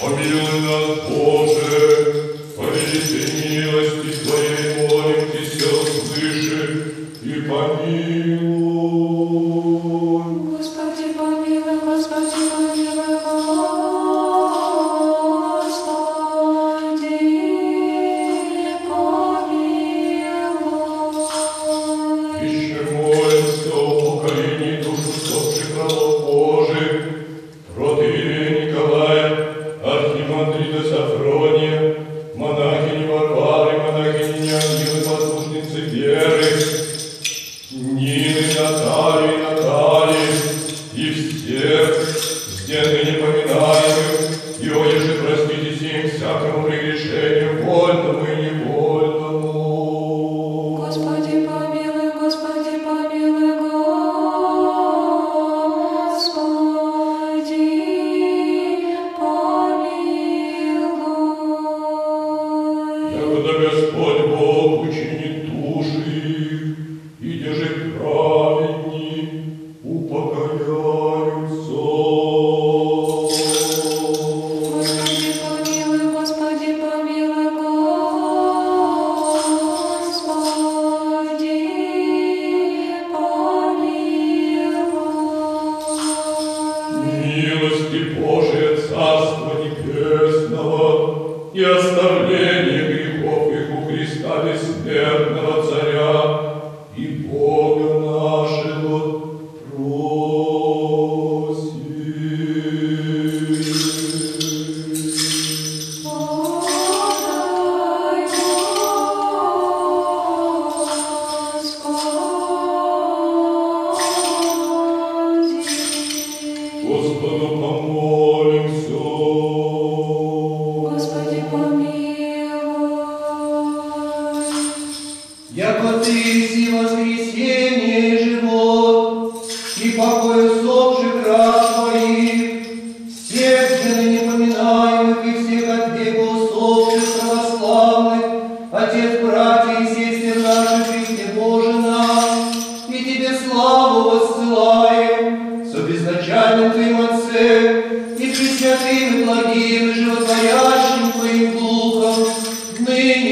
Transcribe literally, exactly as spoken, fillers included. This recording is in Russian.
Помилуй нас, Боже, по великой милости Твоей молим Тебя, услыши и помилуй. Господи, помилуй, Господи, помилуй, Господи, помилуй. Еще молимся о поколении душ усопших рабов Божих, протоиерея Николая, архимандрита Сафрония, монахини Варвары, монахини Неонилы, послушницы Веры, Нины, Натальи, Натальи и всех, где ныне поминаемых, и оеже проститесь им всякому прегрешению, вольному и невольному. Господи, помилуй, Господи, помилуй, Господи, помилуй. Якогда Господь Бог учинит души их, и деже праведни упокояются. Господи, помилуй, Господи, помилуй, Господи, помилуй. Милости Божия, Царства Небесного и оставление грехов их у Христа бессмертного Царя и Бога нашего просим. Подай, Господи. Господу помолимся. Господи, помилуй. Яко Ты си воскресение и живот, и покой усопших раб Твоих, всех же ныне поминаемых и всех от века усопших православных, Отец, братья и сестер наших, Христе Боже наш, и Тебе славу воссылаем, со безначальным Твоим Отцем, и пресвятым, и благим, и животворящим Твоим Духом, ныне